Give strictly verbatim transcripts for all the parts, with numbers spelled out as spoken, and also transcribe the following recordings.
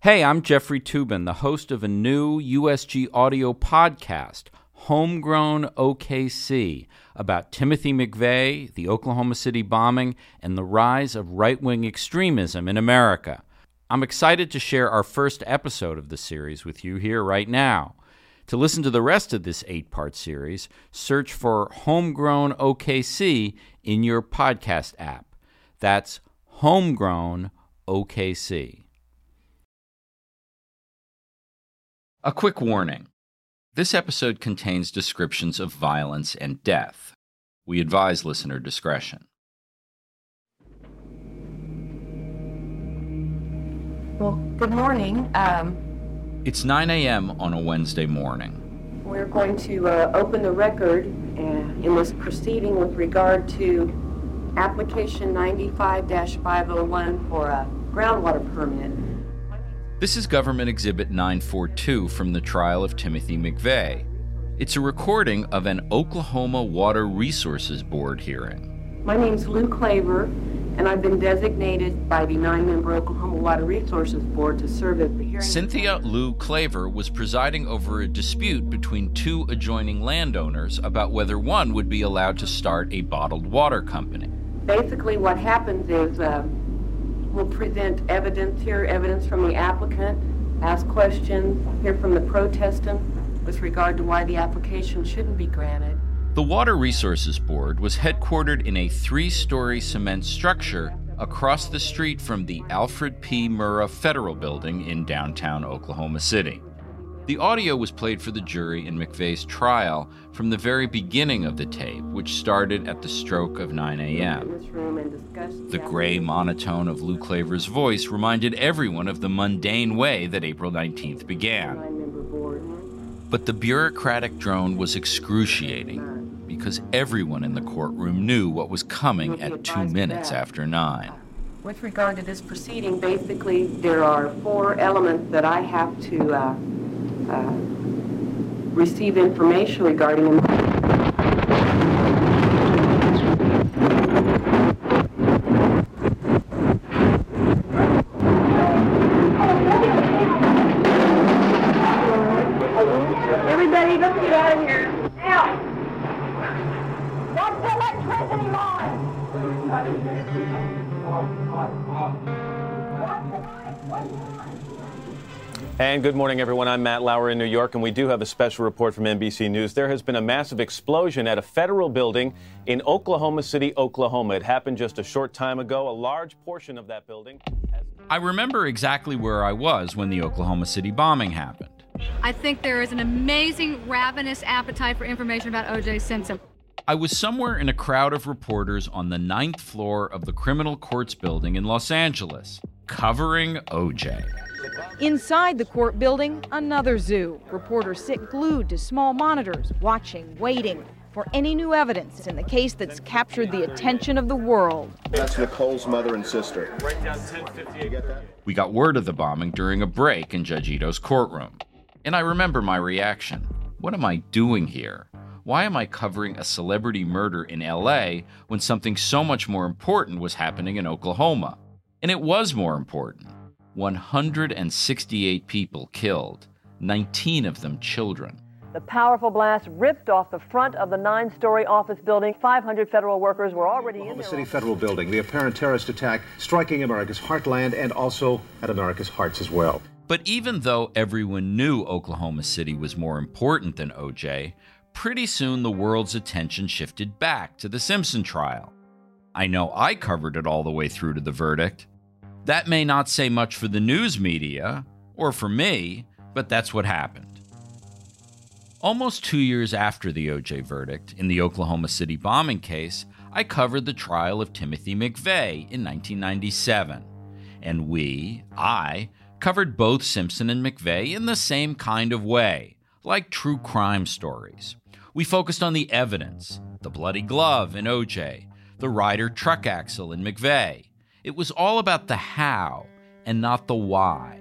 Hey, I'm Jeffrey Toobin, the host of a new U S G audio podcast, Homegrown O K C, about Timothy McVeigh, the Oklahoma City bombing, and the rise of right-wing extremism in America. I'm excited to share our first episode of the series with you here right now. To listen to the rest of this eight-part series, search for Homegrown O K C in your podcast app. That's Homegrown O K C. A quick warning. This episode contains descriptions of violence and death. We advise listener discretion. Well, good morning. Um, it's nine a.m. on a Wednesday morning. We're going to uh, open the record uh, in this proceeding with regard to application ninety-five dash five oh one for a groundwater permit. This is Government Exhibit nine forty-two from the trial of Timothy McVeigh. It's a recording of an Oklahoma Water Resources Board hearing. My name's Lou Claver, and I've been designated by the nine-member Oklahoma Water Resources Board to serve as the hearing. Cynthia Lou Claver was presiding over a dispute between two adjoining landowners about whether one would be allowed to start a bottled water company. Basically, what happens is uh, we'll present evidence here, evidence from the applicant, ask questions, hear from the protestant with regard to why the application shouldn't be granted. The Water Resources Board was headquartered in a three-story cement structure across the street from the Alfred P. Murrah Federal Building in downtown Oklahoma City. The audio was played for the jury in McVeigh's trial from the very beginning of the tape, which started at the stroke of nine a.m. The gray monotone of Lou Claver's voice reminded everyone of the mundane way that April nineteenth began. But the bureaucratic drone was excruciating because everyone in the courtroom knew what was coming at two minutes after nine. With regard to this proceeding, basically there are four elements that I have to uh, uh, receive information regarding them. Everybody, let's get out of here. Now! Watch the electricity line! And good morning, everyone. I'm Matt Lauer in New York, and we do have a special report from N B C News. There has been a massive explosion at a federal building in Oklahoma City, Oklahoma. It happened just a short time ago. A large portion of that building has... I remember exactly where I was when the Oklahoma City bombing happened. I think there is an amazing, ravenous appetite for information about O J Simpson. I was somewhere in a crowd of reporters on the ninth floor of the Criminal Courts building in Los Angeles, covering O J. Inside the court building, another zoo. Reporters sit glued to small monitors, watching, waiting for any new evidence in the case that's captured the attention of the world. That's Nicole's mother and sister. Write down ten fifty. You get that? We got word of the bombing during a break in Judge Ito's courtroom. And I remember my reaction. What am I doing here? Why am I covering a celebrity murder in L A when something so much more important was happening in Oklahoma? And it was more important. one hundred sixty-eight people killed, nineteen of them children. The powerful blast ripped off the front of the nine-story office building. five hundred federal workers were already in there. Oklahoma City Federal Building, the apparent terrorist attack striking America's heartland and also at America's hearts as well. But even though everyone knew Oklahoma City was more important than O J, pretty soon the world's attention shifted back to the Simpson trial. I know I covered it all the way through to the verdict. That may not say much for the news media, or for me, but that's what happened. Almost two years after the O J verdict, in the Oklahoma City bombing case, I covered the trial of Timothy McVeigh in nineteen ninety-seven. And we, I, covered both Simpson and McVeigh in the same kind of way, like true crime stories. We focused on the evidence, the bloody glove in O J, the Ryder truck axle in McVeigh. It was all about the how and not the why.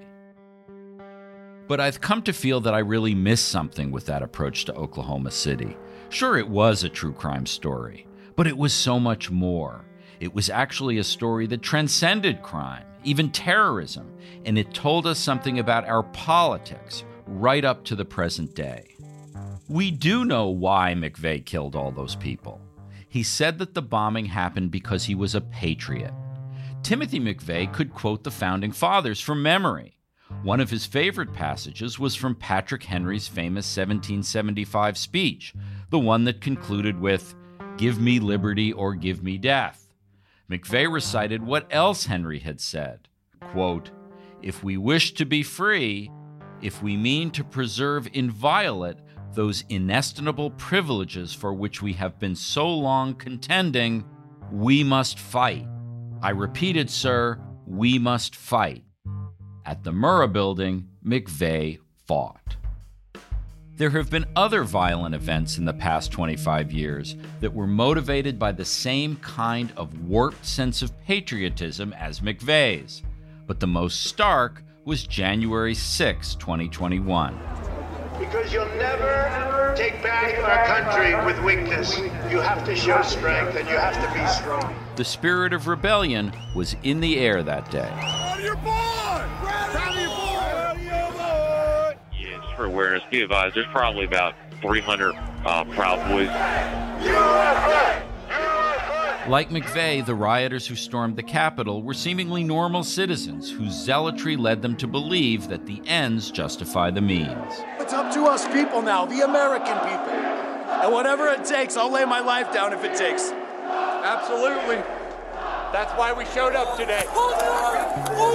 But I've come to feel that I really missed something with that approach to Oklahoma City. Sure, it was a true crime story, but it was so much more. It was actually a story that transcended crime, even terrorism, and it told us something about our politics right up to the present day. We do know why McVeigh killed all those people. He said that the bombing happened because he was a patriot. Timothy McVeigh could quote the Founding Fathers from memory. One of his favorite passages was from Patrick Henry's famous seventeen seventy-five speech, the one that concluded with, "Give me liberty or give me death." McVeigh recited what else Henry had said, quote, "If we wish to be free, if we mean to preserve inviolate those inestimable privileges for which we have been so long contending, we must fight. I repeated, sir, we must fight." At the Murrah Building, McVeigh fought. There have been other violent events in the past twenty-five years that were motivated by the same kind of warped sense of patriotism as McVeigh's, but the most stark was January sixth, twenty twenty-one. Because you'll never take back our country with weakness. You have to show strength and you have to be strong. The spirit of rebellion was in the air that day. Proud of your boy! Proud of your boy! Yeah, just for awareness, be advised, there's probably about three hundred uh, Proud Boys. Like McVeigh, the rioters who stormed the Capitol were seemingly normal citizens whose zealotry led them to believe that the ends justify the means. It's up to us people now, the American people. And whatever it takes, I'll lay my life down if it takes. Absolutely. That's why we showed up today. Hold on! Hold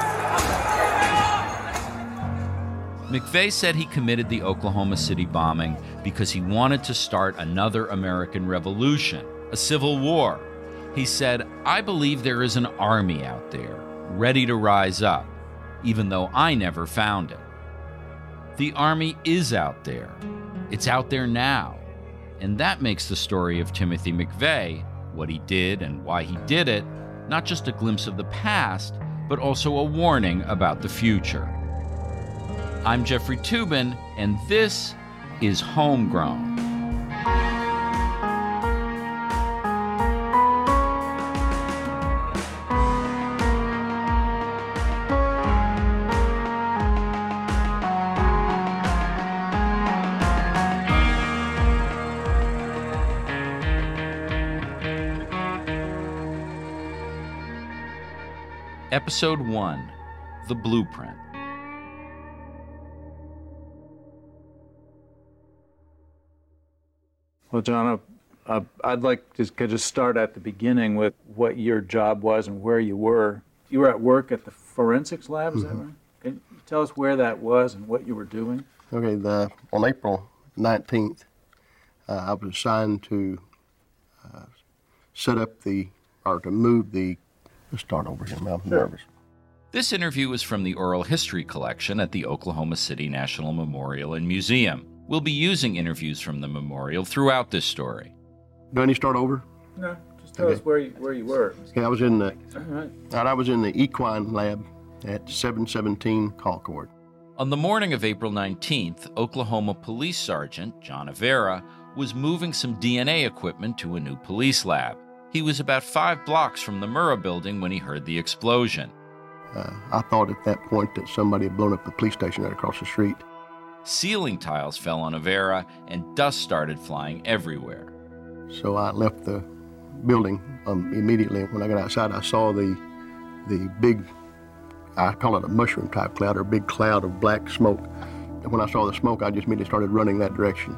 on! McVeigh said he committed the Oklahoma City bombing because he wanted to start another American revolution, a civil war. He said, "I believe there is an army out there, ready to rise up, even though I never found it." The army is out there. It's out there now. And that makes the story of Timothy McVeigh, what he did and why he did it, not just a glimpse of the past, but also a warning about the future. I'm Jeffrey Toobin, and this is Homegrown. Episode one, The Blueprint. Well, John, uh, I'd like to just start at the beginning with what your job was and where you were. You were at work at the forensics lab, is mm-hmm. that right? Can you tell us where that was and what you were doing? Okay, the, on April nineteenth, uh, I was assigned to uh, set up the, or to move the, let's start over here, I'm sure. nervous. This interview is from the oral history collection at the Oklahoma City National Memorial and Museum. We'll be using interviews from the memorial throughout this story. Do I need to start over? No, just tell okay. us where you, where you were. Okay, I was in the, All right. I was in the equine lab at seven seventeen Concord. On the morning of April nineteenth, Oklahoma Police Sergeant John Avera was moving some D N A equipment to a new police lab. He was about five blocks from the Murrah Building when he heard the explosion. Uh, I thought at that point that somebody had blown up the police station right across the street. Ceiling tiles fell on Avera, and dust started flying everywhere. So I left the building um, immediately. When I got outside, I saw the the big, I call it a mushroom type cloud, or a big cloud of black smoke. And when I saw the smoke, I just immediately started running that direction.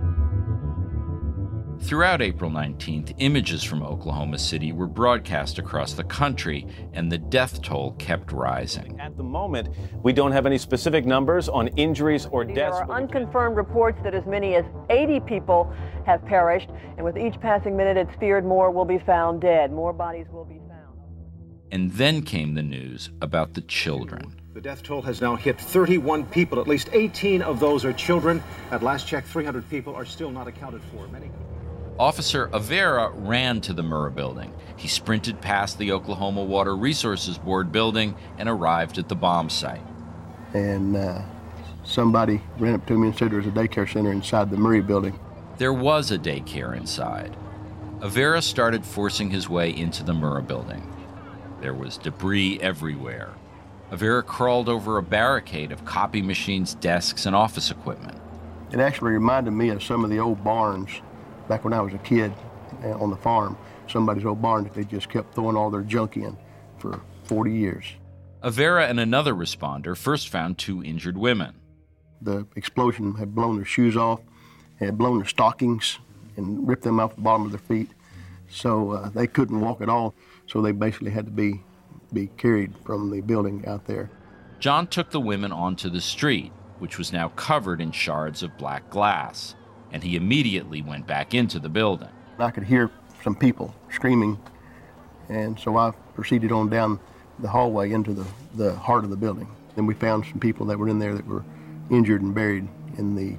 Throughout April nineteenth, images from Oklahoma City were broadcast across the country, and the death toll kept rising. At the moment, we don't have any specific numbers on injuries or deaths. There are unconfirmed reports that as many as eighty people have perished, and with each passing minute, it's feared more will be found dead. More bodies will be found. And then came the news about the children. The death toll has now hit thirty-one people. At least eighteen of those are children. At last check, three hundred people are still not accounted for. Many. Officer Avera ran to the Murrah Building. He sprinted past the Oklahoma Water Resources Board building and arrived at the bomb site. And uh, somebody ran up to me and said there was a daycare center inside the Murrah Building. There was a daycare inside. Avera started forcing his way into the Murrah building. There was debris everywhere. Avera crawled over a barricade of copy machines, desks, and office equipment. It actually reminded me of some of the old barns back when I was a kid on the farm. Somebody's old barn that they just kept throwing all their junk in for forty years. Avera and another responder first found two injured women. The explosion had blown their shoes off, had blown their stockings, and ripped them off the bottom of their feet. So uh, they couldn't walk at all, so they basically had to be, be carried from the building out there. John took the women onto the street, which was now covered in shards of black glass, and he immediately went back into the building. I could hear some people screaming, and so I proceeded on down the hallway into the, the heart of the building. Then we found some people that were in there that were injured and buried in the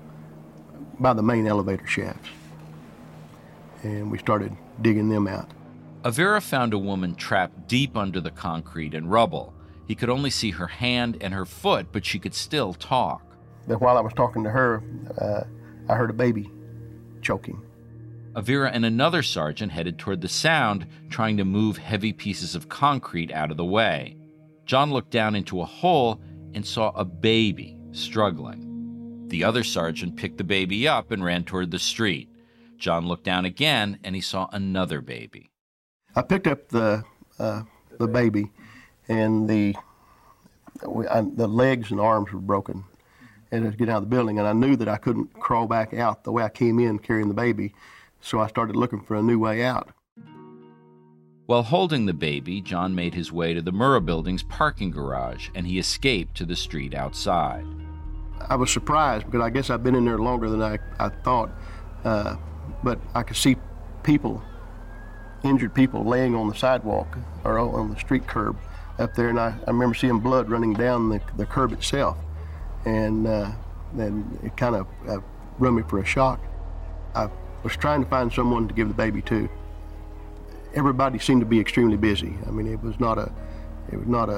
by the main elevator shafts. And we started digging them out. Avera found a woman trapped deep under the concrete and rubble. He could only see her hand and her foot, but she could still talk. But while I was talking to her, uh, I heard a baby choking. Avera and another sergeant headed toward the sound, trying to move heavy pieces of concrete out of the way. John looked down into a hole and saw a baby struggling. The other sergeant picked the baby up and ran toward the street. John looked down again and he saw another baby. I picked up the uh, the baby, and the we, I, the legs and arms were broken. And I was getting out of the building, and I knew that I couldn't crawl back out the way I came in carrying the baby, so I started looking for a new way out. While holding the baby, John made his way to the Murrah building's parking garage, and he escaped to the street outside. I was surprised because I guess I've been in there longer than I, I thought, uh, but I could see people, injured people, laying on the sidewalk or on the street curb up there, and I, I remember seeing blood running down the, the curb itself, and uh, then it kind of uh, run me for a shock. I was trying to find someone to give the baby to. Everybody seemed to be extremely busy. I mean, it was not a, it was not a,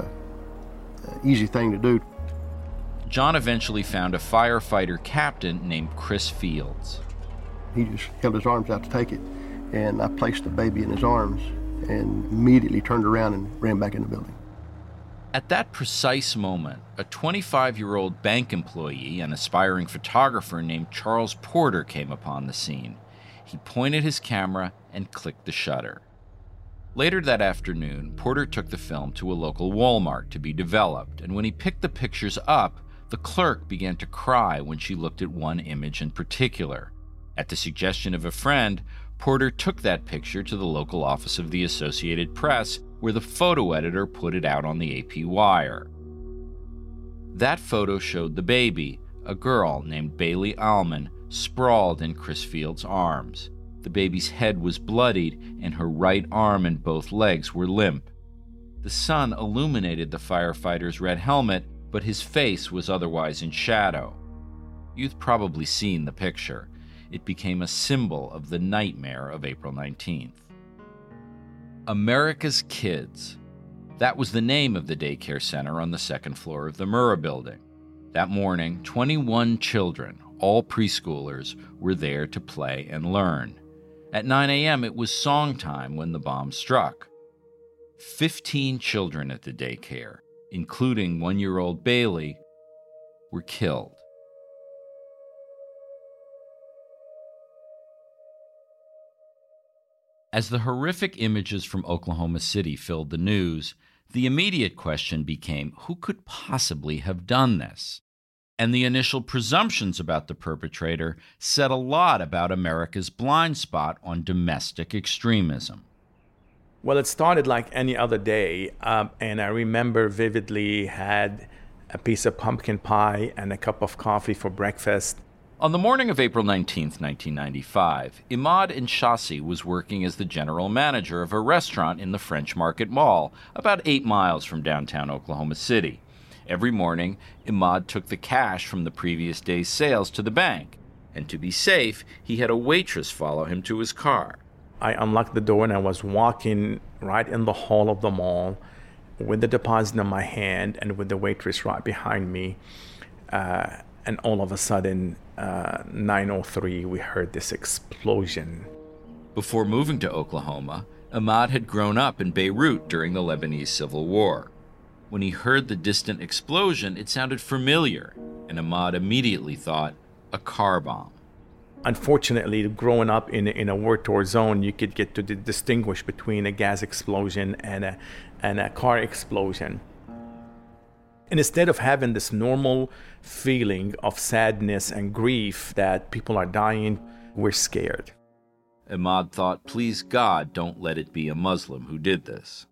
a easy thing to do. John eventually found a firefighter captain named Chris Fields. He just held his arms out to take it, and I placed the baby in his arms and immediately turned around and ran back in the building. At that precise moment, a twenty-five-year-old bank employee and aspiring photographer named Charles Porter came upon the scene. He pointed his camera and clicked the shutter. Later that afternoon, Porter took the film to a local Walmart to be developed, and when he picked the pictures up, the clerk began to cry when she looked at one image in particular. At the suggestion of a friend, Porter took that picture to the local office of the Associated Press, where the photo editor put it out on the A P Wire. That photo showed the baby, a girl named Bailey Allman, sprawled in Chris Fields' arms. The baby's head was bloodied, and her right arm and both legs were limp. The sun illuminated the firefighter's red helmet, but his face was otherwise in shadow. You've probably seen the picture. It became a symbol of the nightmare of April nineteenth. America's Kids. That was the name of the daycare center on the second floor of the Murrah building. That morning, twenty-one children, all preschoolers, were there to play and learn. At nine a.m., it was song time when the bomb struck. Fifteen children at the daycare, including one-year-old Bailey, were killed. As the horrific images from Oklahoma City filled the news, the immediate question became, who could possibly have done this? And the initial presumptions about the perpetrator said a lot about America's blind spot on domestic extremism. Well, it started like any other day, um, and I remember vividly had a piece of pumpkin pie and a cup of coffee for breakfast. On the morning of April nineteenth, nineteen ninety-five, Imad Inshasi was working as the general manager of a restaurant in the French Market Mall, about eight miles from downtown Oklahoma City. Every morning, Imad took the cash from the previous day's sales to the bank, and to be safe, he had a waitress follow him to his car. I unlocked the door and I was walking right in the hall of the mall with the deposit in my hand and with the waitress right behind me. Uh, and all of a sudden, uh, nine oh three, we heard this explosion. Before moving to Oklahoma, Ahmad had grown up in Beirut during the Lebanese Civil War. When he heard the distant explosion, it sounded familiar, and Ahmad immediately thought, a car bomb. Unfortunately, growing up in, in a war-torn zone, you could get to d- distinguish between a gas explosion and a, and a car explosion. And instead of having this normal feeling of sadness and grief that people are dying, we're scared. Ahmad thought, please God, don't let it be a Muslim who did this.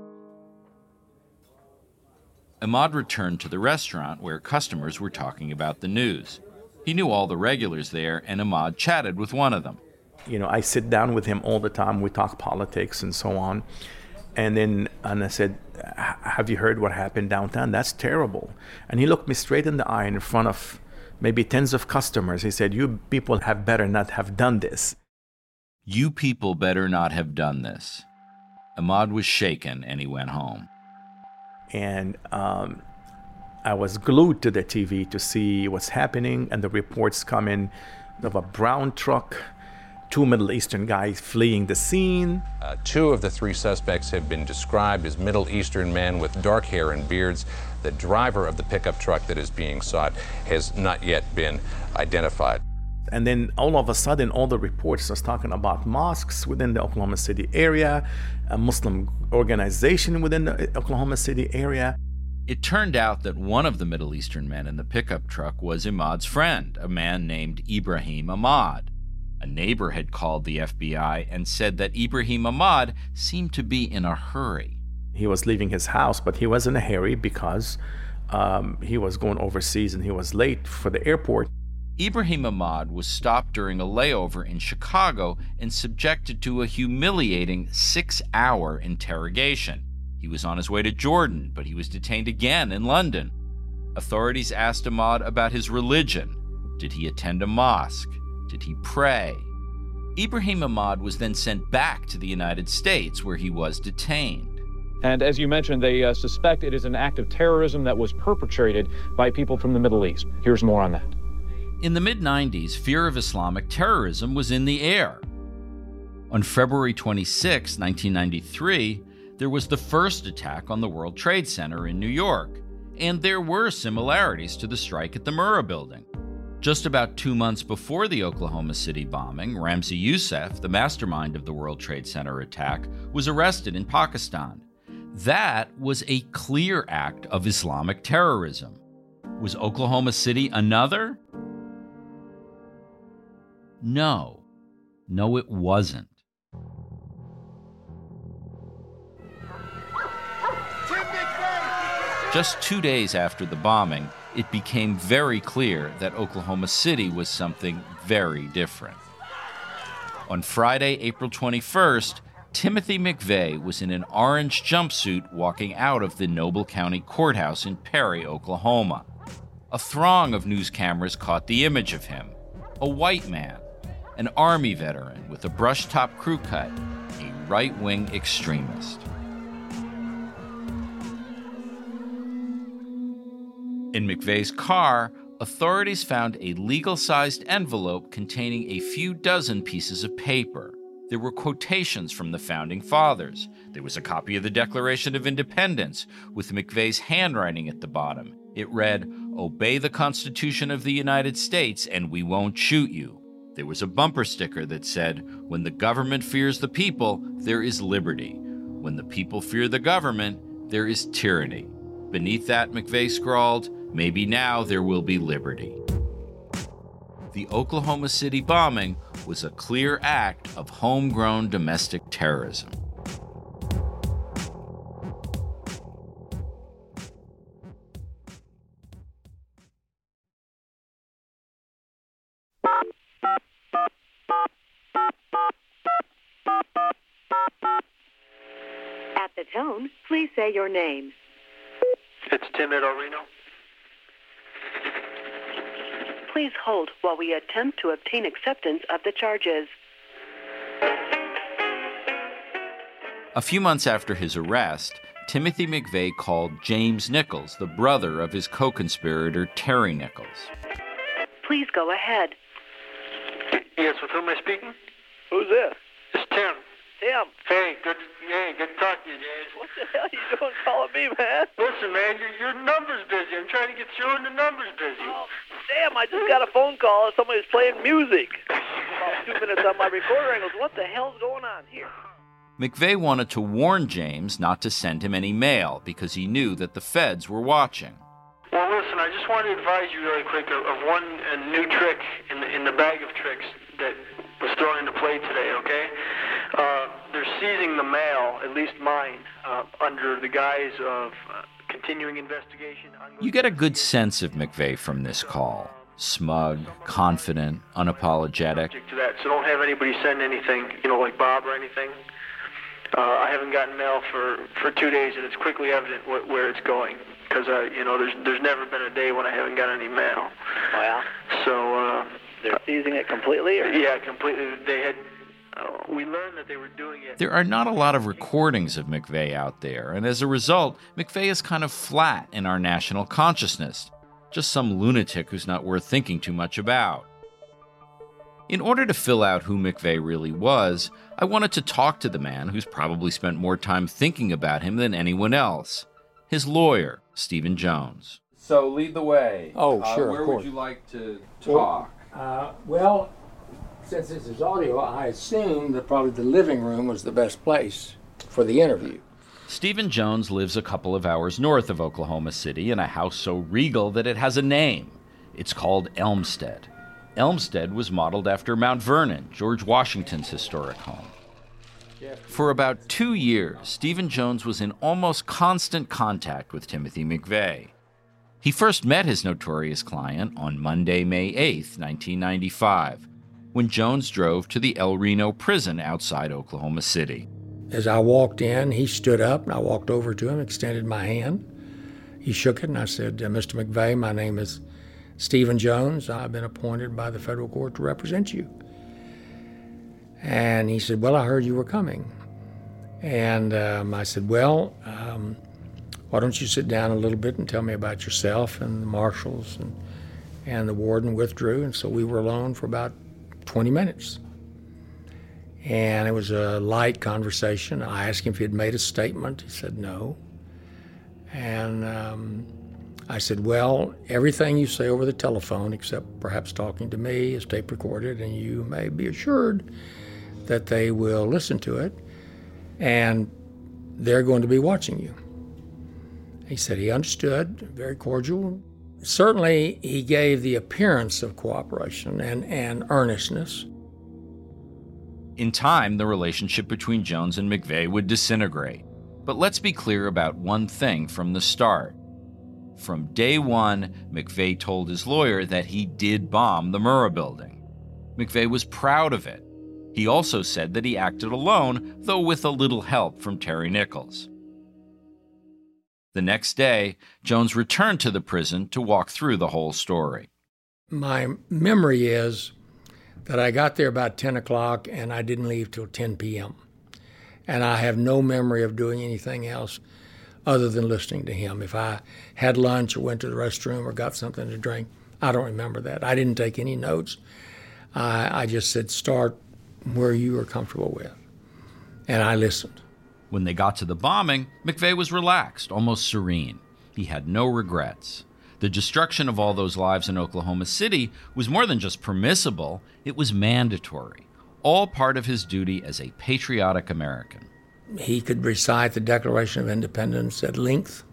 Ahmad returned to the restaurant where customers were talking about the news. He knew all the regulars there, and Ahmad chatted with one of them. You know, I sit down with him all the time. We talk politics and so on. And then and I said, have you heard what happened downtown? That's terrible. And he looked me straight in the eye in front of maybe tens of customers. He said, you people have better not have done this. You people better not have done this. Ahmad was shaken, and he went home. And um, I was glued to the T V to see what's happening, and the reports come in of a brown truck, two Middle Eastern guys fleeing the scene. Uh, two of the three suspects have been described as Middle Eastern men with dark hair and beards. The driver of the pickup truck that is being sought has not yet been identified. And then all of a sudden, all the reports are talking about mosques within the Oklahoma City area, a Muslim organization within the Oklahoma City area. It turned out that one of the Middle Eastern men in the pickup truck was Ahmad's friend, a man named Ibrahim Ahmad. A neighbor had called the F B I and said that Ibrahim Ahmad seemed to be in a hurry. He was leaving his house, but he was in a hurry because um, he was going overseas and he was late for the airport. Ibrahim Ahmad was stopped during a layover in Chicago and subjected to a humiliating six-hour interrogation. He was on his way to Jordan, but he was detained again in London. Authorities asked Ahmad about his religion. Did he attend a mosque? Did he pray? Ibrahim Ahmad was then sent back to the United States, where he was detained. And as you mentioned, they uh, suspect it is an act of terrorism that was perpetrated by people from the Middle East. Here's more on that. In the mid nineties, fear of Islamic terrorism was in the air. On February twenty-sixth, nineteen ninety-three, there was the first attack on the World Trade Center in New York, and there were similarities to the strike at the Murrah Building. Just about two months before the Oklahoma City bombing, Ramzi Youssef, the mastermind of the World Trade Center attack, was arrested in Pakistan. That was a clear act of Islamic terrorism. Was Oklahoma City another? No. No, it wasn't. Just two days after the bombing, it became very clear that Oklahoma City was something very different. On Friday, April twenty-first, Timothy McVeigh was in an orange jumpsuit walking out of the Noble County Courthouse in Perry, Oklahoma. A throng of news cameras caught the image of him. A white man, an Army veteran with a brush-top crew cut, a right-wing extremist. In McVeigh's car, authorities found a legal-sized envelope containing a few dozen pieces of paper. There were quotations from the Founding Fathers. There was a copy of the Declaration of Independence with McVeigh's handwriting at the bottom. It read, "Obey the Constitution of the United States and we won't shoot you." There was a bumper sticker that said, "When the government fears the people, there is liberty. When the people fear the government, there is tyranny." Beneath that, McVeigh scrawled, "Maybe now there will be liberty." The Oklahoma City bombing was a clear act of homegrown domestic terrorism. At the tone, please say your name. It's Tim Idorino. Please hold while we attempt to obtain acceptance of the charges. A few months after his arrest, Timothy McVeigh called James Nichols, the brother of his co-conspirator Terry Nichols. Please go ahead. Yes, with whom am I speaking? Who's this? This Tim. Tim. Hey, good. Hey, good to talk to you, James. What the hell are you doing calling me, man? Listen, man, your your number's busy. I'm trying to get through, and the number's busy. Oh, damn! I just got a phone call. Somebody's playing music. About two minutes on my recorder, and goes, "What the hell's going on here?" McVeigh wanted to warn James not to send him any mail because he knew that the feds were watching. Well, listen, I just wanted to advise you really quick of, of one a new trick in the, in the bag of tricks that was thrown into play today, okay? Uh, they're seizing the mail, at least mine, uh, under the guise of uh, continuing investigation. You get a good sense of McVeigh from this call. Smug, confident, unapologetic. To that, so don't have anybody send anything, you know, like Bob or anything. Uh, I haven't gotten mail for, for two days, and it's quickly evident wh- where it's going. Because, uh, you know, there's there's never been a day when I haven't got any mail. Wow. So, uh... They're seizing it completely? Or? Yeah, completely. They had... Uh, we learned that they were doing it... There are not a lot of recordings of McVeigh out there, and as a result, McVeigh is kind of flat in our national consciousness. Just some lunatic who's not worth thinking too much about. In order to fill out who McVeigh really was, I wanted to talk to the man who's probably spent more time thinking about him than anyone else. His lawyer, Stephen Jones. So lead the way. Oh, uh, sure, Where of course. would you like to Well, talk? uh, well, since this is audio, I assume that probably the living room was the best place for the interview. Stephen Jones lives a couple of hours north of Oklahoma City in a house so regal that it has a name. It's called Elmstead. Elmstead was modeled after Mount Vernon, George Washington's historic home. For about two years, Stephen Jones was in almost constant contact with Timothy McVeigh. He first met his notorious client on Monday, May eighth, nineteen ninety-five, when Jones drove to the El Reno prison outside Oklahoma City. As I walked in, he stood up, and I walked over to him, extended my hand. He shook it, and I said, uh, Mister McVeigh, my name is Stephen Jones. I've been appointed by the federal court to represent you. And he said, well, I heard you were coming. And um, I said, well, um, why don't you sit down a little bit and tell me about yourself? And the marshals and, and the warden withdrew, and so we were alone for about twenty minutes. And it was a light conversation. I asked him if he had made a statement. He said no. And um, I said, well, everything you say over the telephone, except perhaps talking to me, is tape recorded, and you may be assured that they will listen to it, and they're going to be watching you. He said he understood, very cordial. Certainly, he gave the appearance of cooperation and, and earnestness. In time, the relationship between Jones and McVeigh would disintegrate. But let's be clear about one thing from the start. From day one, McVeigh told his lawyer that he did bomb the Murrah building. McVeigh was proud of it. He also said that he acted alone, though with a little help from Terry Nichols. The next day, Jones returned to the prison to walk through the whole story. My memory is that I got there about ten o'clock and I didn't leave till ten p.m. And I have no memory of doing anything else other than listening to him. If I had lunch or went to the restroom or got something to drink, I don't remember that. I didn't take any notes. I, I just said, start where you are comfortable with. And I listened. When they got to the bombing, McVeigh was relaxed, almost serene. He had no regrets. The destruction of all those lives in Oklahoma City was more than just permissible, it was mandatory, all part of his duty as a patriotic American. He could recite the Declaration of Independence at length.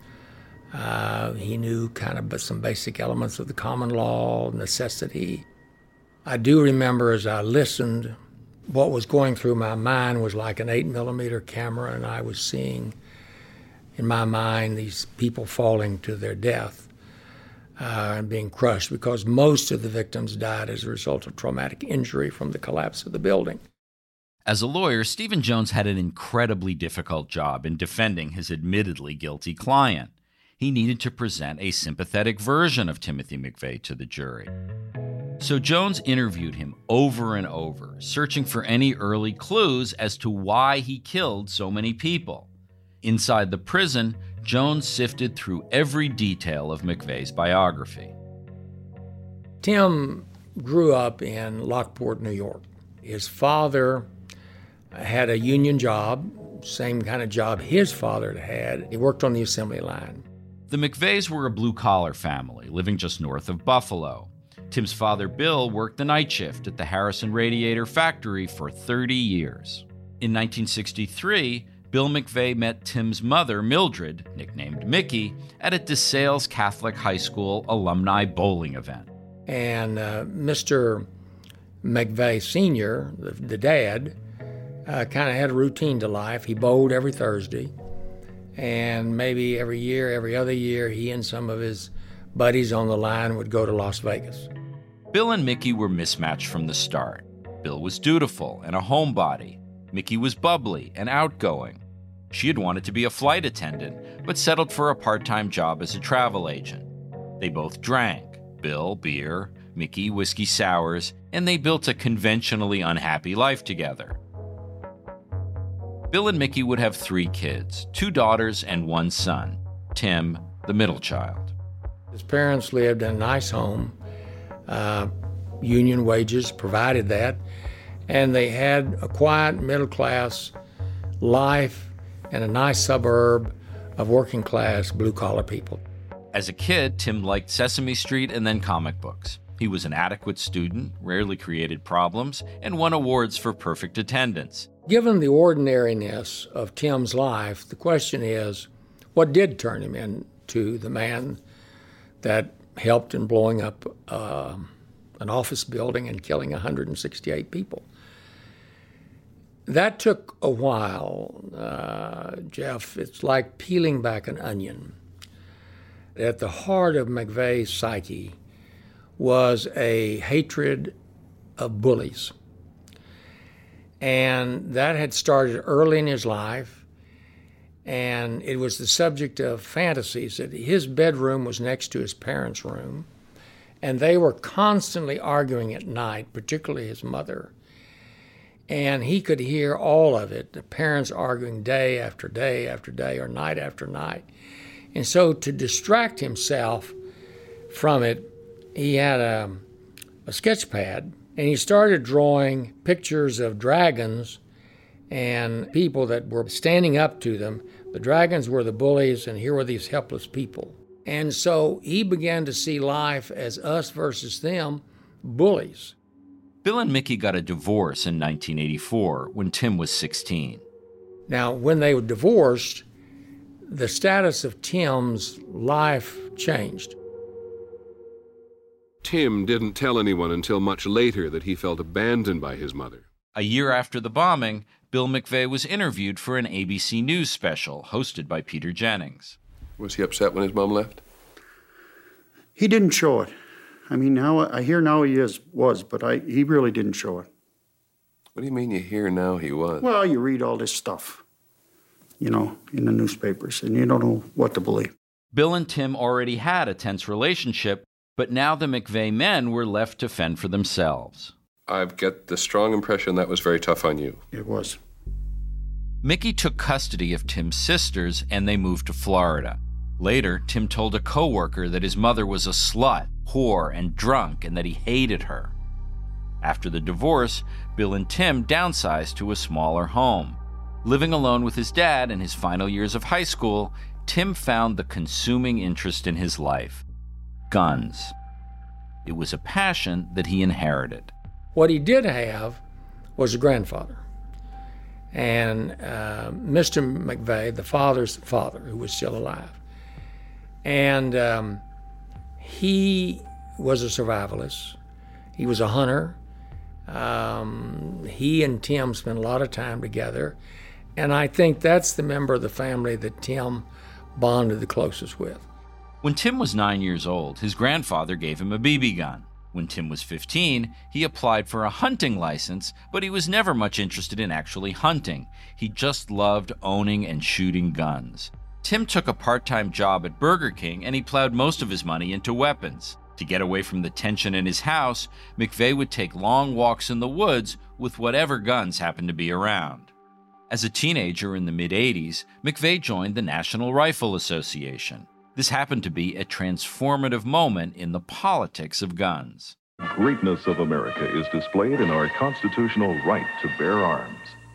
Uh, he knew kind of some basic elements of the common law, necessity. I do remember as I listened, what was going through my mind was like an eight millimeter camera, and I was seeing in my mind these people falling to their death uh, and being crushed, because most of the victims died as a result of traumatic injury from the collapse of the building. As a lawyer, Stephen Jones had an incredibly difficult job in defending his admittedly guilty client. He needed to present a sympathetic version of Timothy McVeigh to the jury. So Jones interviewed him over and over, searching for any early clues as to why he killed so many people. Inside the prison, Jones sifted through every detail of McVeigh's biography. Tim grew up in Lockport, New York. His father had a union job, same kind of job his father had. He worked on the assembly line. The McVeys were a blue-collar family living just north of Buffalo. Tim's father, Bill, worked the night shift at the Harrison Radiator Factory for thirty years. In nineteen sixty-three, Bill McVey met Tim's mother, Mildred, nicknamed Mickey, at a DeSales Catholic High School alumni bowling event. And uh, Mister McVey Senior, the, the dad, uh, kind of had a routine to life. He bowled every Thursday, and maybe every year, every other year, he and some of his buddies on the line would go to Las Vegas. Bill and Mickey were mismatched from the start. Bill was dutiful and a homebody. Mickey was bubbly and outgoing. She had wanted to be a flight attendant, but settled for a part-time job as a travel agent. They both drank, Bill beer, Mickey whiskey sours, and they built a conventionally unhappy life together. Bill and Mickey would have three kids, two daughters and one son, Tim, the middle child. His parents lived in a nice home. Uh, union wages provided that. And they had a quiet middle-class life in a nice suburb of working-class blue-collar people. As a kid, Tim liked Sesame Street and then comic books. He was an adequate student, rarely created problems, and won awards for perfect attendance. Given the ordinariness of Tim's life, the question is, what did turn him into the man that helped in blowing up uh, an office building and killing one hundred sixty-eight people? That took a while, uh, Jeff. It's like peeling back an onion. At the heart of McVey's psyche was a hatred of bullies. And that had started early in his life, and it was the subject of fantasies. That his bedroom was next to his parents' room, and they were constantly arguing at night, particularly his mother. And he could hear all of it, the parents arguing day after day after day or night after night. And so to distract himself from it, he had a, a sketch pad, and he started drawing pictures of dragons and people that were standing up to them. The dragons were the bullies, and here were these helpless people. And so he began to see life as us versus them, bullies. Bill and Mickey got a divorce in nineteen eighty-four when Tim was sixteen. Now, when they were divorced, the status of Tim's life changed. Tim didn't tell anyone until much later that he felt abandoned by his mother. A year after the bombing, Bill McVey was interviewed for an A B C News special hosted by Peter Jennings. Was he upset when his mom left? He didn't show it. I mean, now I hear now he is was, but I he really didn't show it. What do you mean you hear now he was? Well, you read all this stuff, you know, in the newspapers, and you don't know what to believe. Bill and Tim already had a tense relationship, but now the McVey men were left to fend for themselves. I get the strong impression that was very tough on you. It was. Mickey took custody of Tim's sisters, and they moved to Florida. Later, Tim told a coworker that his mother was a slut, whore, and drunk, and that he hated her. After the divorce, Bill and Tim downsized to a smaller home. Living alone with his dad in his final years of high school, Tim found the consuming interest in his life: guns. It was a passion that he inherited. What he did have was a grandfather. And uh, Mister McVey, the father's father, who was still alive. And um, he was a survivalist. He was a hunter. Um, he and Tim spent a lot of time together. And I think that's the member of the family that Tim bonded the closest with. When Tim was nine years old, his grandfather gave him a B B gun. When Tim was fifteen, he applied for a hunting license, but he was never much interested in actually hunting. He just loved owning and shooting guns. Tim took a part-time job at Burger King, and he plowed most of his money into weapons. To get away from the tension in his house, McVey would take long walks in the woods with whatever guns happened to be around. As a teenager in the mid-eighties, McVey joined the National Rifle Association. This happened to be a transformative moment in the politics of guns. Greatness of America is displayed in our constitutional right to bear arms.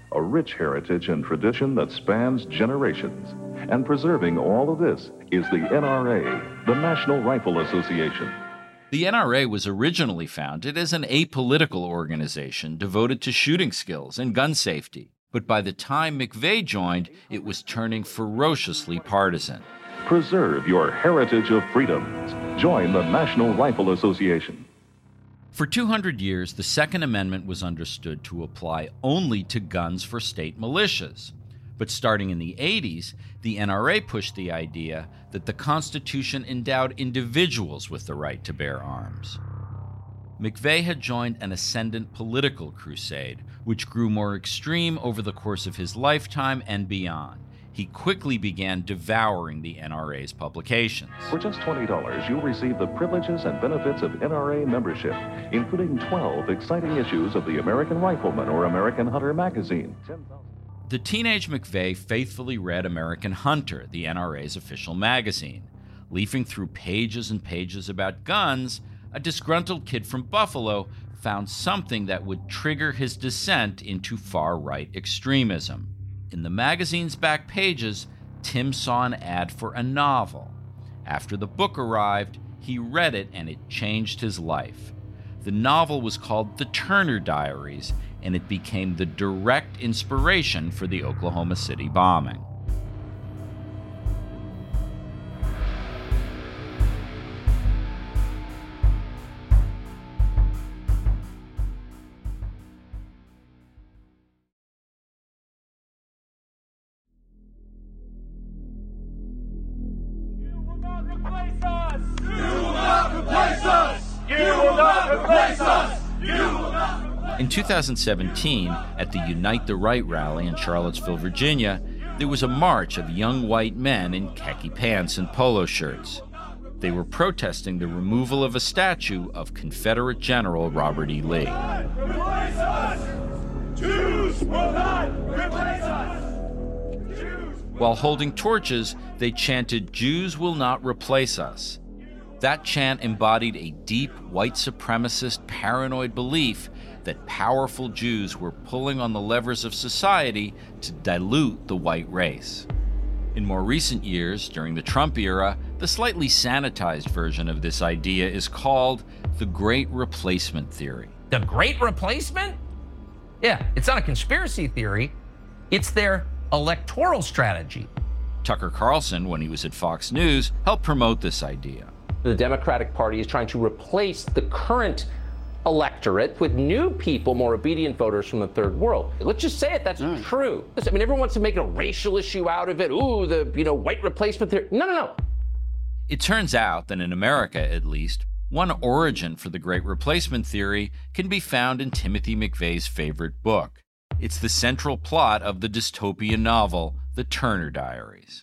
a rich heritage and tradition that spans generations. And preserving all of this is the N R A, the National Rifle Association. The N R A was originally founded as an apolitical organization devoted to shooting skills and gun safety. But by the time McVeigh joined, it was turning ferociously partisan. Preserve your heritage of freedoms. Join the National Rifle Association. For two hundred years, the Second Amendment was understood to apply only to guns for state militias. But starting in the eighties, the N R A pushed the idea that the Constitution endowed individuals with the right to bear arms. McVeigh had joined an ascendant political crusade, which grew more extreme over the course of his lifetime and beyond. He quickly began devouring the N R A's publications. For just twenty dollars, you'll receive the privileges and benefits of N R A membership, including twelve exciting issues of the American Rifleman or American Hunter magazine. The teenage McVeigh faithfully read American Hunter, the N R A's official magazine. Leafing through pages and pages about guns, a disgruntled kid from Buffalo found something that would trigger his descent into far-right extremism. In the magazine's back pages, Tim saw an ad for a novel. After the book arrived, he read it and it changed his life. The novel was called The Turner Diaries, and it became the direct inspiration for the Oklahoma City bombing. In two thousand seventeen, at the Unite the Right rally in Charlottesville, Virginia, there was a march of young white men in khaki pants and polo shirts. They were protesting the removal of a statue of Confederate General Robert E. Lee. Replace us! Jews will not replace us! Jews. While holding torches, they chanted, "Jews will not replace us." That chant embodied a deep white supremacist paranoid belief that powerful Jews were pulling on the levers of society to dilute the white race. In more recent years, during the Trump era, the slightly sanitized version of this idea is called the Great Replacement Theory. The Great Replacement? Yeah, it's not a conspiracy theory. It's their electoral strategy. Tucker Carlson, when he was at Fox News, helped promote this idea. The Democratic Party is trying to replace the current electorate with new people, more obedient voters from the third world. Let's just say it, that's mm. true. Listen, I mean, everyone wants to make a racial issue out of it. Ooh, the, you know, white replacement theory. No, no, no. It turns out that in America, at least, one origin for the Great Replacement Theory can be found in Timothy McVeigh's favorite book. It's the central plot of the dystopian novel, The Turner Diaries.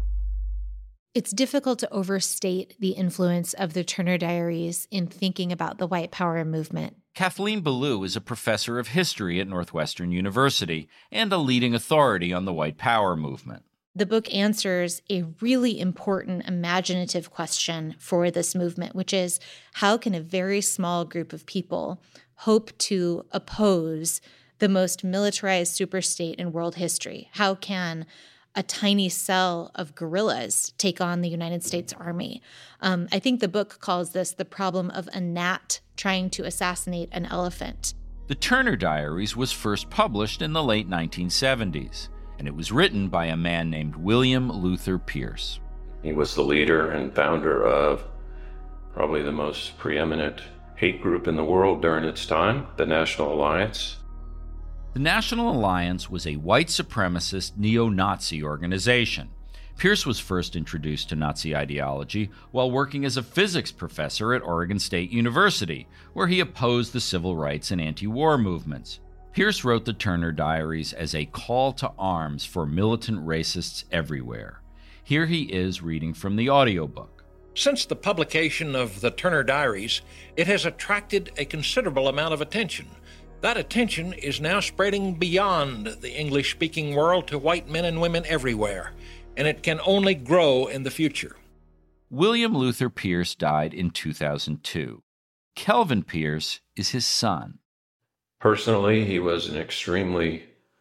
It's difficult to overstate the influence of the Turner Diaries in thinking about the white power movement. Kathleen Belew is a professor of history at Northwestern University and a leading authority on the white power movement. The book answers a really important imaginative question for this movement, which is, how can a very small group of people hope to oppose the most militarized superstate in world history? How can a tiny cell of guerrillas take on the United States Army? Um, I think the book calls this the problem of a gnat trying to assassinate an elephant. The Turner Diaries was first published in the late nineteen seventies, and it was written by a man named William Luther Pierce. He was the leader and founder of probably the most preeminent hate group in the world during its time, the National Alliance. The National Alliance was a white supremacist neo-Nazi organization. Pierce was first introduced to Nazi ideology while working as a physics professor at Oregon State University, where he opposed the civil rights and anti-war movements. Pierce wrote the Turner Diaries as a call to arms for militant racists everywhere. Here he is reading from the audiobook. Since the publication of the Turner Diaries, it has attracted a considerable amount of attention. That attention is now spreading beyond the English-speaking world to white men and women everywhere, and it can only grow in the future. William Luther Pierce died in two thousand two. Kelvin Pierce is his son. Personally, he was an extremely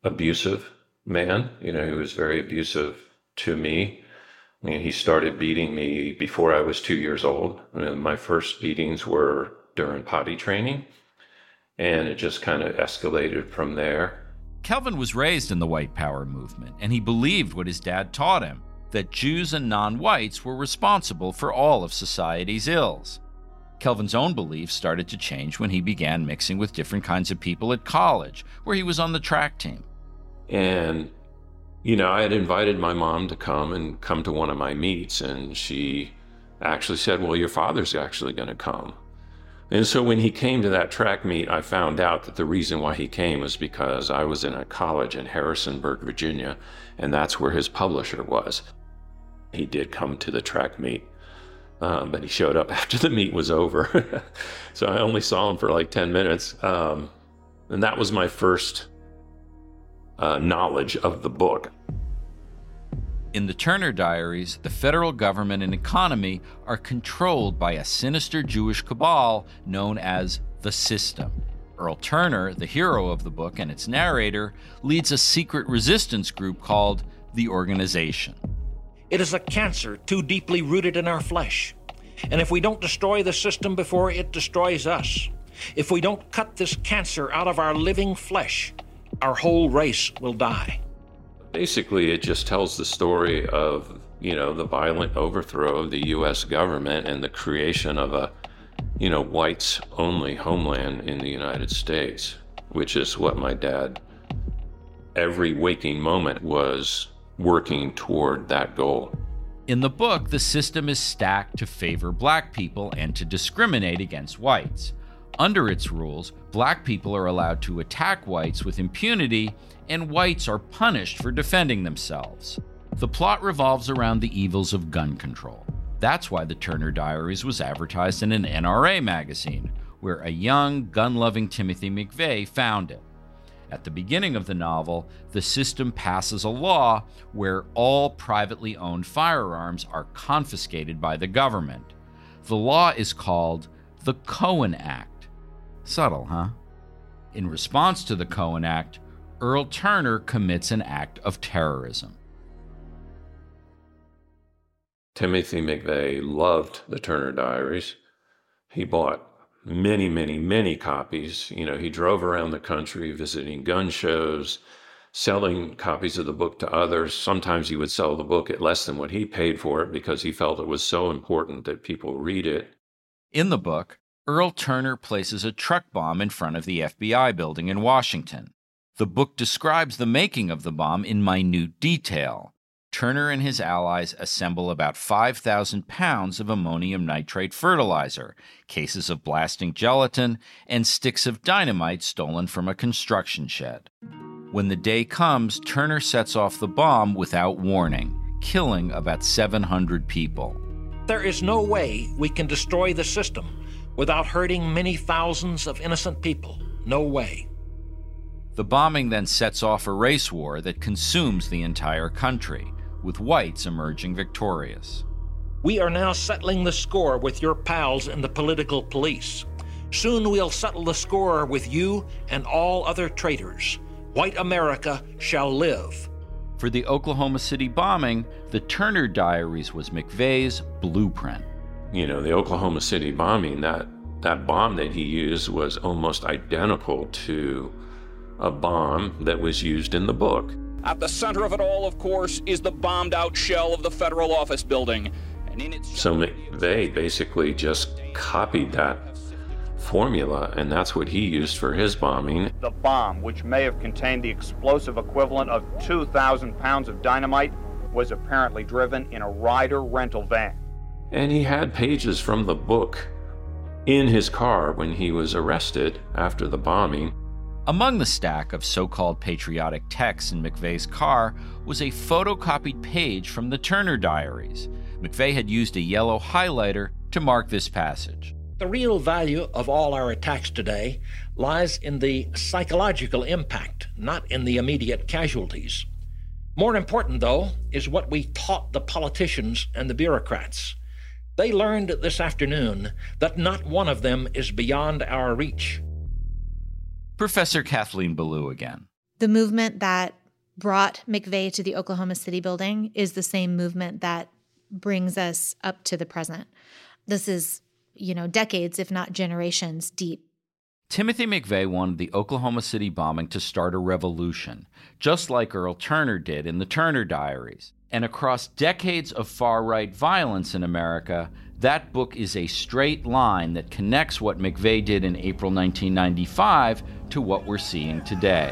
abusive man. You know, he was very abusive to me. I mean, he started beating me before I was two years old. I mean, my first beatings were during potty training, and it just kind of escalated from there. Kelvin was raised in the white power movement, and he believed what his dad taught him, that Jews and non-whites were responsible for all of society's ills. Kelvin's own beliefs started to change when he began mixing with different kinds of people at college, where he was on the track team. And, you know, I had invited my mom to come and come to one of my meets, and she actually said, well, your father's actually going to come. And so when he came to that track meet, I found out that the reason why he came was because I was in a college in Harrisonburg, Virginia, and that's where his publisher was. He did come to the track meet, um, but he showed up after the meet was over. So I only saw him for like ten minutes. Um, and that was my first uh, knowledge of the book. In the Turner Diaries, the federal government and economy are controlled by a sinister Jewish cabal known as the System. Earl Turner, the hero of the book and its narrator, leads a secret resistance group called the Organization. It is a cancer too deeply rooted in our flesh. And if we don't destroy the system before it destroys us, if we don't cut this cancer out of our living flesh, our whole race will die. Basically, it just tells the story of, you know, the violent overthrow of the U S government and the creation of a, you know, whites-only homeland in the United States, which is what my dad, every waking moment, was working toward that goal. In the book, the system is stacked to favor black people and to discriminate against whites. Under its rules, black people are allowed to attack whites with impunity, and whites are punished for defending themselves. The plot revolves around the evils of gun control. That's why the Turner Diaries was advertised in an N R A magazine, where a young, gun-loving Timothy McVeigh found it. At the beginning of the novel, the system passes a law where all privately owned firearms are confiscated by the government. The law is called the Cohen Act. Subtle, huh? In response to the Cohen Act, Earl Turner commits an act of terrorism. Timothy McVeigh loved the Turner Diaries. He bought many, many, many copies. You know, he drove around the country visiting gun shows, selling copies of the book to others. Sometimes he would sell the book at less than what he paid for it because he felt it was so important that people read it. In the book, Earl Turner places a truck bomb in front of the F B I building in Washington. The book describes the making of the bomb in minute detail. Turner and his allies assemble about five thousand pounds of ammonium nitrate fertilizer, cases of blasting gelatin, and sticks of dynamite stolen from a construction shed. When the day comes, Turner sets off the bomb without warning, killing about seven hundred people. There is no way we can destroy the system without hurting many thousands of innocent people. No way. The bombing then sets off a race war that consumes the entire country, with whites emerging victorious. We are now settling the score with your pals in the political police. Soon we'll settle the score with you and all other traitors. White America shall live. For the Oklahoma City bombing, the Turner Diaries was McVeigh's blueprint. You know, the Oklahoma City bombing, that, that bomb that he used was almost identical to a bomb that was used in the book. At the center of it all, of course, is the bombed-out shell of the federal office building. And in its so McVeigh basically just copied that formula, and that's what he used for his bombing. The bomb, which may have contained the explosive equivalent of two thousand pounds of dynamite, was apparently driven in a Ryder rental van. And he had pages from the book in his car when he was arrested after the bombing. Among the stack of so-called patriotic texts in McVeigh's car was a photocopied page from the Turner Diaries. McVeigh had used a yellow highlighter to mark this passage. The real value of all our attacks today lies in the psychological impact, not in the immediate casualties. More important, though, is what we taught the politicians and the bureaucrats. They learned this afternoon that not one of them is beyond our reach. Professor Kathleen Belew again. The movement that brought McVeigh to the Oklahoma City building is the same movement that brings us up to the present. This is, you know, decades, if not generations deep. Timothy McVeigh wanted the Oklahoma City bombing to start a revolution, just like Earl Turner did in the Turner Diaries. And across decades of far-right violence in America, that book is a straight line that connects what McVeigh did in April nineteen ninety-five to what we're seeing today.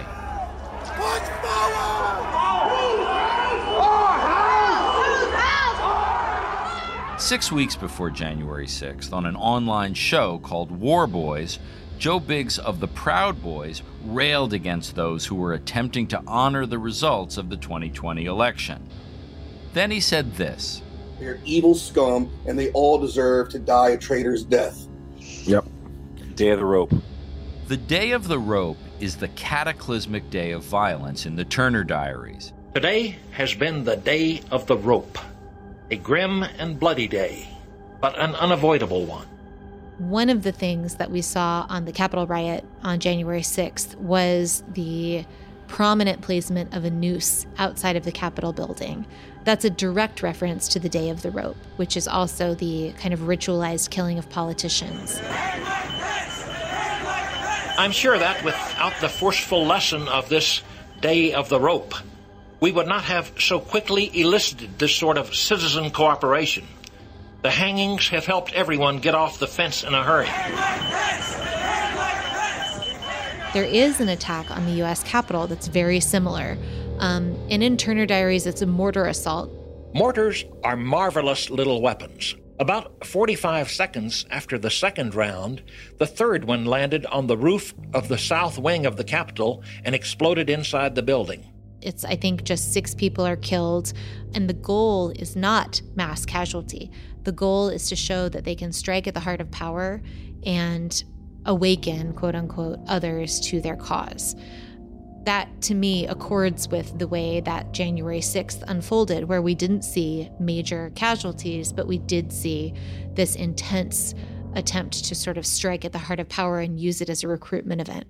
Six weeks before January sixth, on an online show called War Boys, Joe Biggs of the Proud Boys railed against those who were attempting to honor the results of the twenty twenty election. Then he said this: "They're evil scum, and they all deserve to die a traitor's death." Yep. Day of the Rope. The Day of the Rope is the cataclysmic day of violence in the Turner Diaries. Today has been the Day of the Rope. A grim and bloody day, but an unavoidable one. One of the things that we saw on the Capitol riot on January sixth was the prominent placement of a noose outside of the Capitol building. That's a direct reference to the Day of the Rope, which is also the kind of ritualized killing of politicians. I'm sure that without the forceful lesson of this Day of the Rope, we would not have so quickly elicited this sort of citizen cooperation. The hangings have helped everyone get off the fence in a hurry. There is an attack on the U S Capitol that's very similar. Um, and in Turner Diaries, it's a mortar assault. Mortars are marvelous little weapons. About forty-five seconds after the second round, the third one landed on the roof of the south wing of the Capitol and exploded inside the building. It's, I think, just six people are killed, and the goal is not mass casualty. The goal is to show that they can strike at the heart of power and awaken, quote unquote, others to their cause. That, to me, accords with the way that January sixth unfolded, where we didn't see major casualties, but we did see this intense attempt to sort of strike at the heart of power and use it as a recruitment event.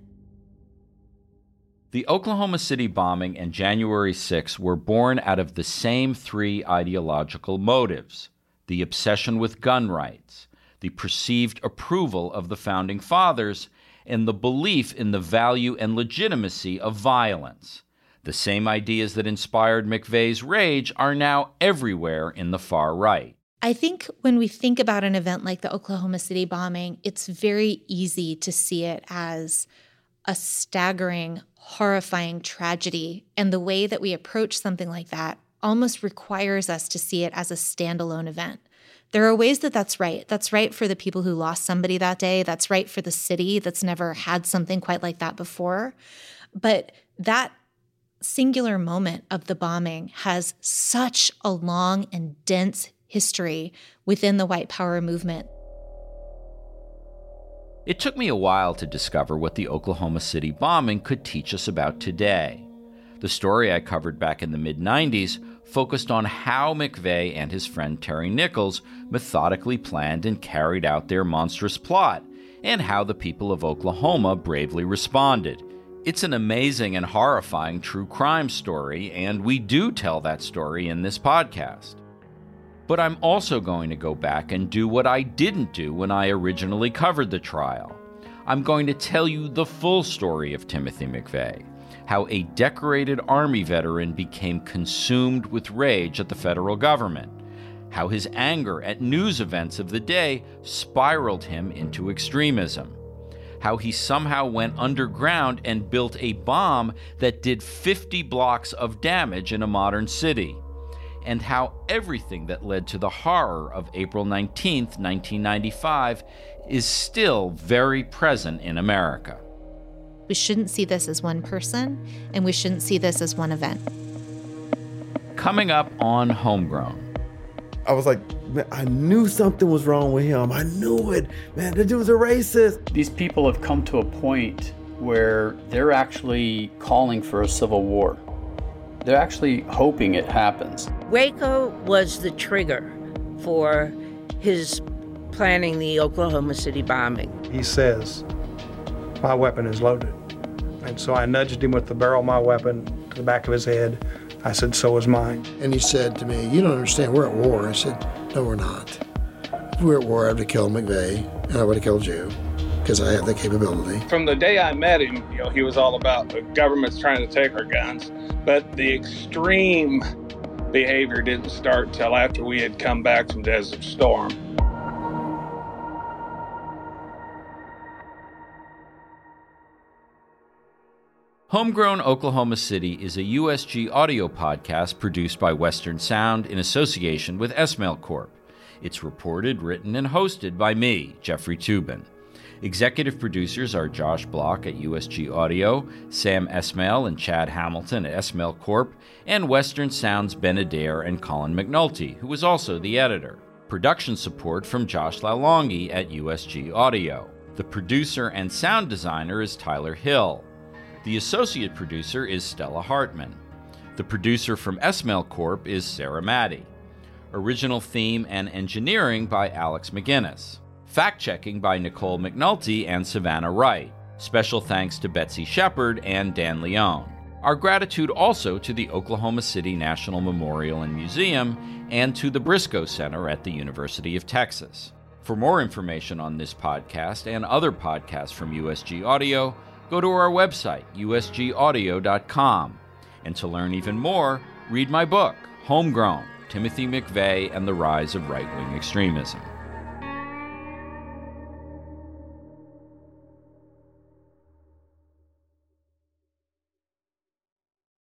The Oklahoma City bombing and January sixth were born out of the same three ideological motives: the obsession with gun rights, the perceived approval of the Founding Fathers, and the belief in the value and legitimacy of violence. The same ideas that inspired McVeigh's rage are now everywhere in the far right. I think when we think about an event like the Oklahoma City bombing, it's very easy to see it as a staggering, horrifying tragedy. And the way that we approach something like that almost requires us to see it as a standalone event. There are ways that that's right. That's right for the people who lost somebody that day. That's right for the city that's never had something quite like that before. But that singular moment of the bombing has such a long and dense history within the white power movement. It took me a while to discover what the Oklahoma City bombing could teach us about today. The story I covered back in the mid nineties focused on how McVeigh and his friend Terry Nichols methodically planned and carried out their monstrous plot, and how the people of Oklahoma bravely responded. It's an amazing and horrifying true crime story, and we do tell that story in this podcast. But I'm also going to go back and do what I didn't do when I originally covered the trial. I'm going to tell you the full story of Timothy McVeigh, how a decorated Army veteran became consumed with rage at the federal government, how his anger at news events of the day spiraled him into extremism, how he somehow went underground and built a bomb that did fifty blocks of damage in a modern city, and how everything that led to the horror of April nineteenth, nineteen ninety-five is still very present in America. We shouldn't see this as one person, and we shouldn't see this as one event. Coming up on Homegrown. I was like, man, I knew something was wrong with him. I knew it. Man, the dude was a racist. These people have come to a point where they're actually calling for a civil war. They're actually hoping it happens. Waco was the trigger for his planning the Oklahoma City bombing. He says, my weapon is loaded. And so I nudged him with the barrel of my weapon to the back of his head. I said, so is mine. And he said to me, you don't understand, we're at war. I said, no, we're not. If we were at war, I would have killed McVeigh, and I would have killed you, because I have the capability. From the day I met him, you know, he was all about the government's trying to take our guns, but the extreme behavior didn't start till after we had come back from Desert Storm. Homegrown Oklahoma City is a U S G audio podcast produced by Western Sound in association with Esmail Corp. It's reported, written, and hosted by me, Jeffrey Toobin. Executive producers are Josh Block at U S G Audio, Sam Esmail and Chad Hamilton at Esmail Corp, and Western Sound's Ben Adair and Colin McNulty, who is also the editor. Production support from Josh Lalongi at U S G Audio. The producer and sound designer is Tyler Hill. The associate producer is Stella Hartman. The producer from Esmail Corp is Sarah Maddy. Original theme and engineering by Alex McGinnis. Fact-checking by Nicole McNulty and Savannah Wright. Special thanks to Betsy Shepard and Dan Leone. Our gratitude also to the Oklahoma City National Memorial and Museum and to the Briscoe Center at the University of Texas. For more information on this podcast and other podcasts from U S G Audio, go to our website, U S G audio dot com. And to learn even more, read my book, Homegrown, Timothy McVeigh and the Rise of Right-Wing Extremism.